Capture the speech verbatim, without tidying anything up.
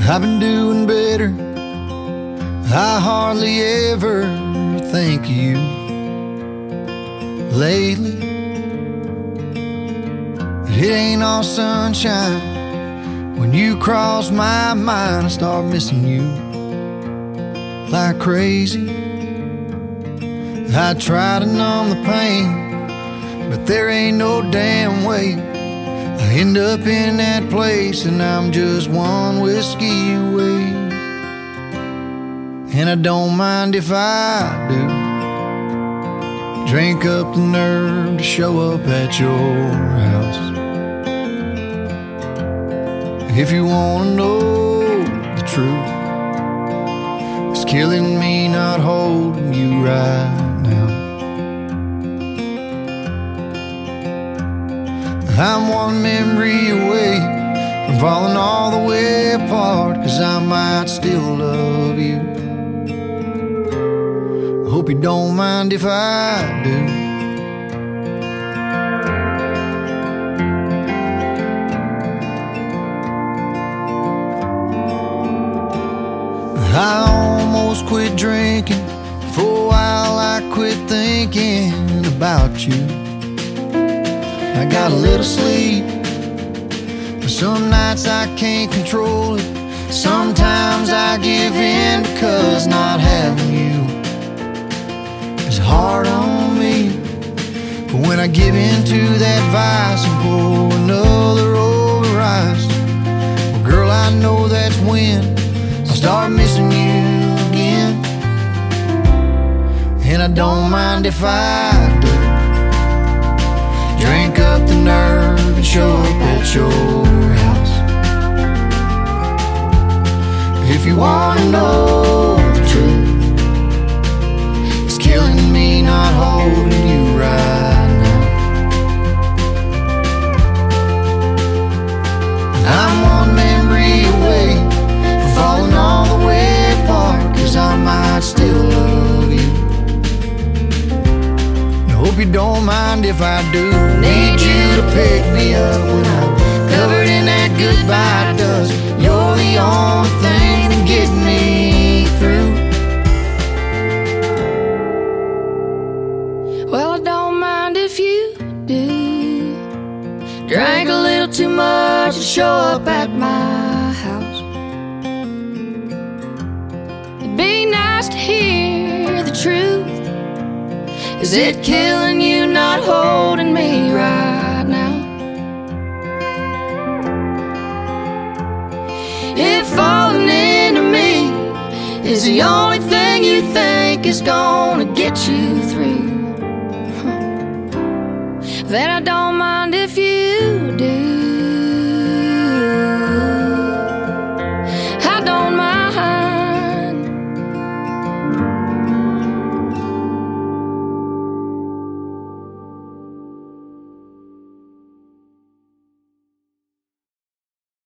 I've been doing better. I hardly ever think of you lately. It ain't all sunshine. When you cross my mind, I start missing you like crazy. I try to numb the pain, but there ain't no damn way. I end up in that place and I'm just one whiskey away. And I don't mind if I do drink up the nerve to show up at your house. If you wanna know the truth, it's killing me not holding you right now. I'm one memory away from falling all the way apart, 'cause I might still love you. I hope you don't mind if I do. I almost quit drinking. For a while I quit thinking about you. I got a little sleep, but some nights I can't control it. Sometimes I give in because not having you is hard on me. But when I give in to that vice and pour another over ice, well girl, I know that's when I start missing you again. And I don't mind if I do drink up the nerve and show up at your house. If you wanna know the truth, it's killing me not holding you right now. I'm one memory away from falling all the way apart, 'cause I might still love you. I hope you don't mind if I do. Need you to pick me up when I'm covered in that goodbye dust. You're the only thing that get me through. Well, I don't mind if you do. Drank a little too much and show up at my house. It'd be nice to hear the truth. Is it killing you not holding me right now? If falling into me is the only thing you think is gonna get you through, then I don't mind if